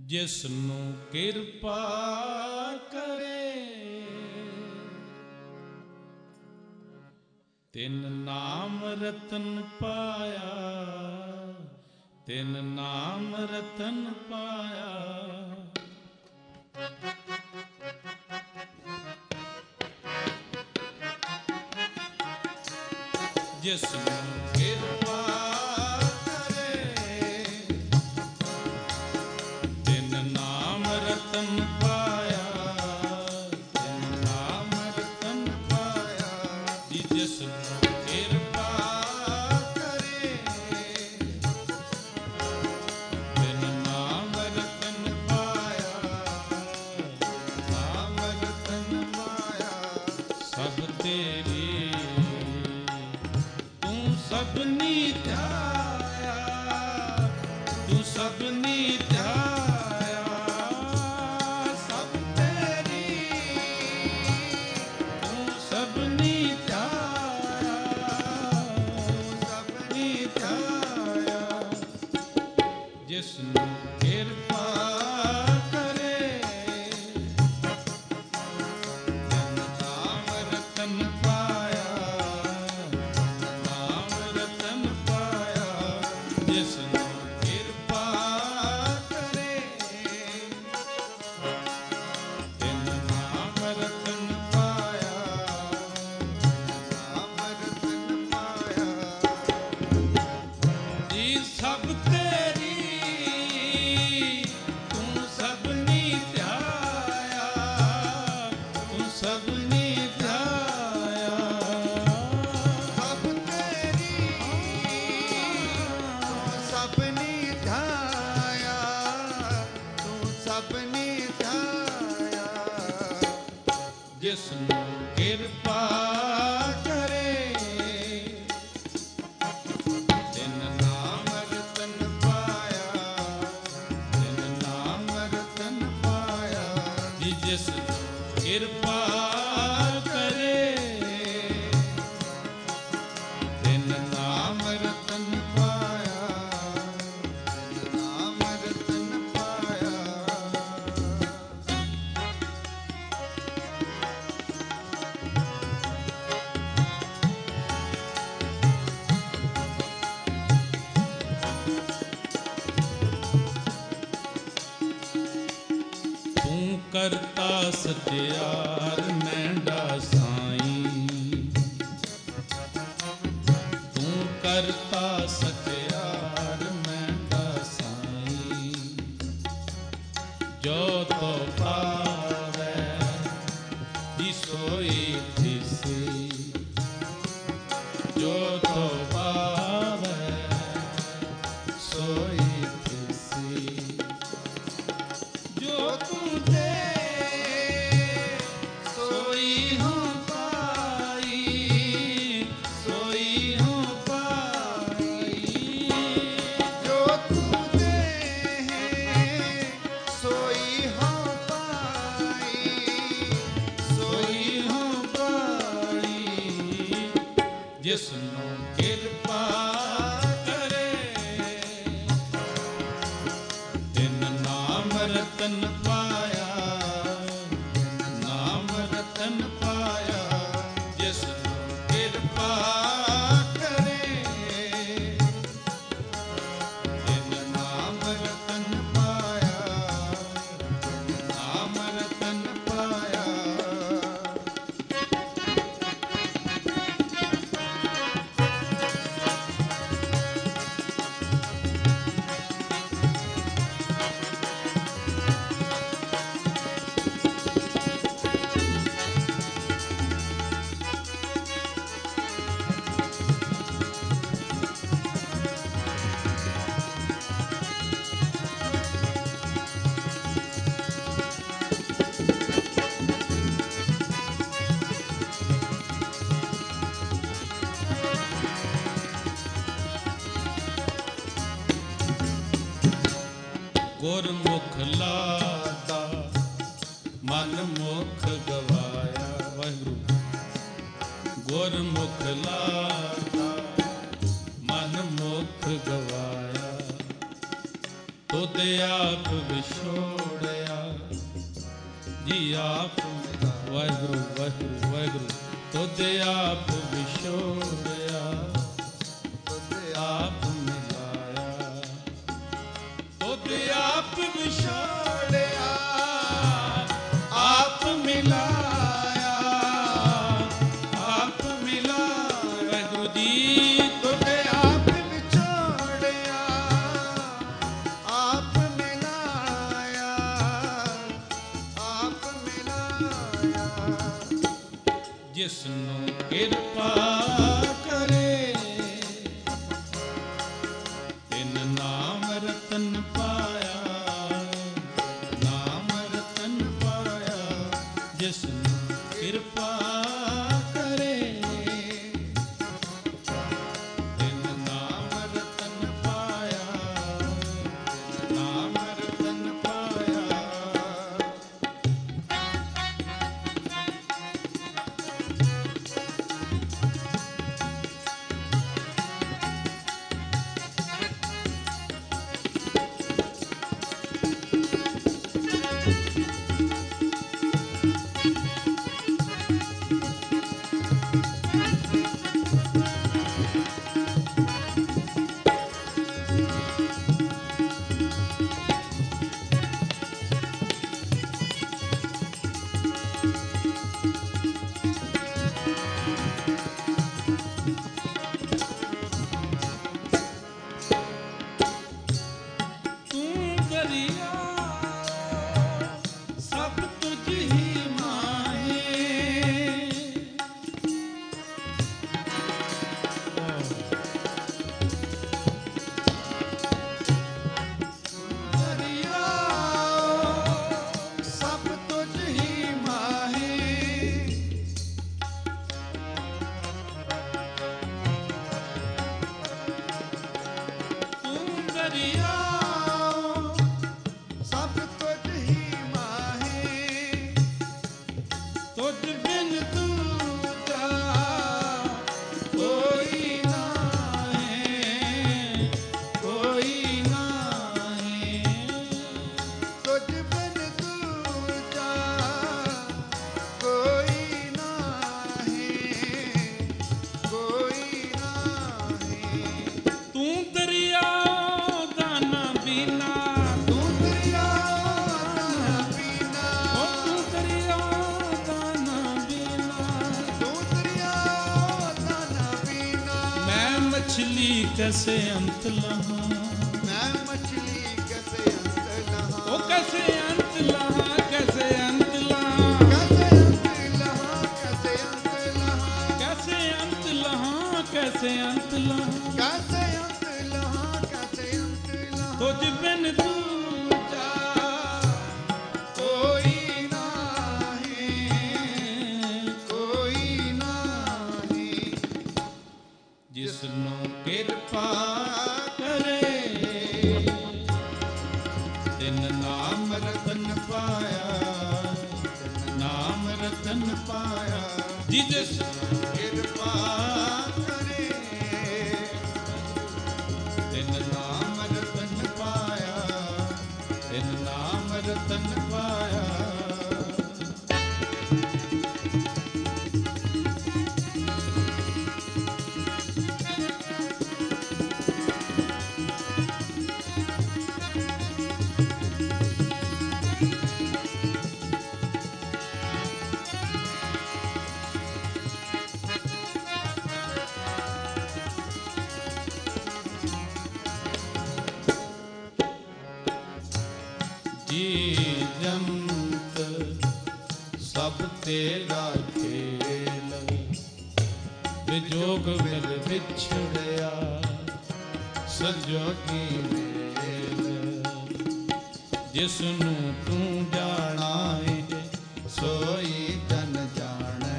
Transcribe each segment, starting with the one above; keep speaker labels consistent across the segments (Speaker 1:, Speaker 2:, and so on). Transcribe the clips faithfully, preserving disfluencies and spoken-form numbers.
Speaker 1: जिसनु किरपा करे तिन नाम रतन पाया, तिन नाम रतन पाया। जिसनु किरपा करे तिन नाम रतन पाया, तिन नाम रतन पाया। जिसनु किरपा करे तिन नाम रतन पाया, नाम रतन पाया। सब तेरी सबनी ध्याया, तू सबनी ध्याया। सब तेरी तू सबनी ध्याया, सबनी ध्याया। जिसनु किरपा करे तिन नाम रतन पाया, जिसनु किरपा करे तिन नाम रतन पाया, नाम रतन पाया। जी सब तेरी तू सबनी ध्याया, तू सबनी ध्याया। सब तेरी सबनी ध्याया, तू सबनी ध्याया। जिसनु किरपा करे तिन नाम रतन पाया, तिन नाम रतन पाया। जिसनु किरपा करे तिन नाम रतन पाया, नाम रतन पाया। तू करता सत्यार मैंडा साईं, तू करता सत्यार मैंडा साईं। जो तो पावे जी सोई तिसी, जो तो पावे सोई तिसी। जो तू दे सोई हूँ पाई, सोई हूँ पाई। जो तू दे सोई हूँ पाई, सोई हूँ पाई। जिसनु किरपा करे तिन नाम रतन पाया, नाम रतन पाया। जिसनु किरपा करे तिन नाम रतन पाया, नाम रतन पाया। गुरमुख लादा मन मुख गवाया। वाहिगुरु। गुरमुख लादा मन मुख गवाया। तुध तुद आप विछोड़िया जी आप वाहिगुरु वाहिगुरु वाहिगुरु तुद आप विछोड़िया तुद आप मिलाया तुद आप विछोड़िया आप मिलाया आप मिलाया वाहिगुरु जी तुद आप विछोड़िया आप मिलाया आप मिलाया जिसनु किरपा करे तिन नाम रतन पाया नाम रतन पाया जिसनु किरपा करे तिन नाम रतन पाया नाम रतन पाया कैसे अंत लहा मैं मछली कैसे अंत लहा ओ कैसे अंत लहा कैसे अंत लहा कैसे अंत लहा कैसे अंत लहा कैसे अंत लहा कैसे अंत लहा कैसे अंत लहा कैसे अंत लहा तुझ बिन दूजा कोई नाही कोई नाही जिसनु किरपा करे तिन नाम रतन पाया नाम रतन पाया जी जिस किरपा करे तिन नाम रतन पाया तिन नाम रतन पाया जंत सब तेरा खेल विजोग मिल बिछड़िया सजोगी मेल जिसनु तू जाना है सोई जन जाने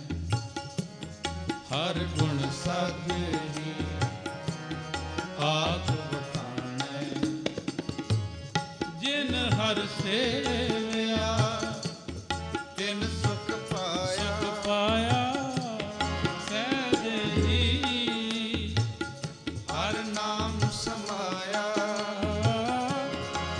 Speaker 1: हर गुण सागरी आख बखाने जिन हर सेवया तिन सुख पाया सुख पाया सहज ही हर नाम समाया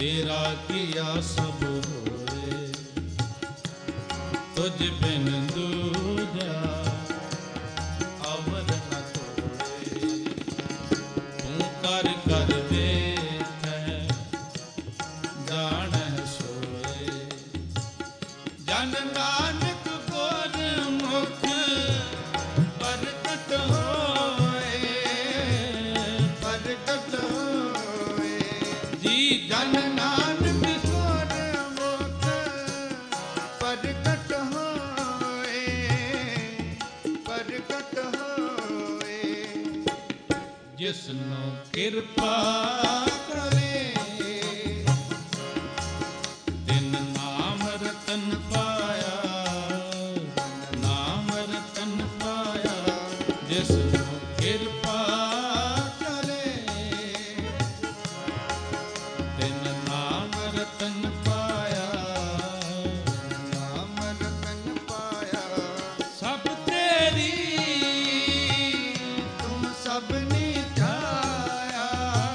Speaker 1: तेरा किया सब होए, तुझ बिन दूजा अवर न कोए। तू कर कर देखै जान सोए, जन नानक गुर मुख प्रगट होए, प्रगट होए जी। जन नानक गुर मुख प्रगट होए, प्रगट होए। जिसनु किरपा करे तिन नाम रतन पाया, नाम रतन पाया। जिसनु किरपा करे तिन नाम रतन पाया, नाम रतन पाया। सब तेरी तुम सबनी ध्याया,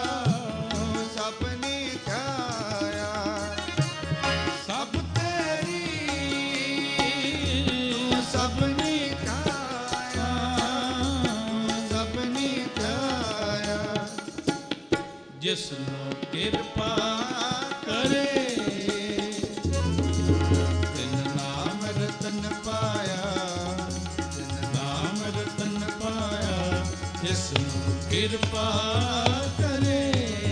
Speaker 1: सबनी ध्याया। सब तेरी तुम सबनी ध्याया, सबनी ध्याया। जिसनु किरपा करे तिन नाम रतन पाया, तिन नाम रतन पाया। जिसनु किरपा करे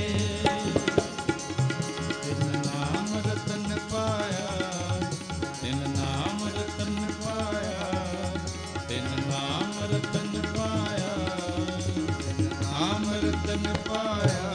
Speaker 1: तिन नाम रतन पाया, तिन नाम रतन पाया, तिन नाम रतन पाया, तिन नाम रतन पाया।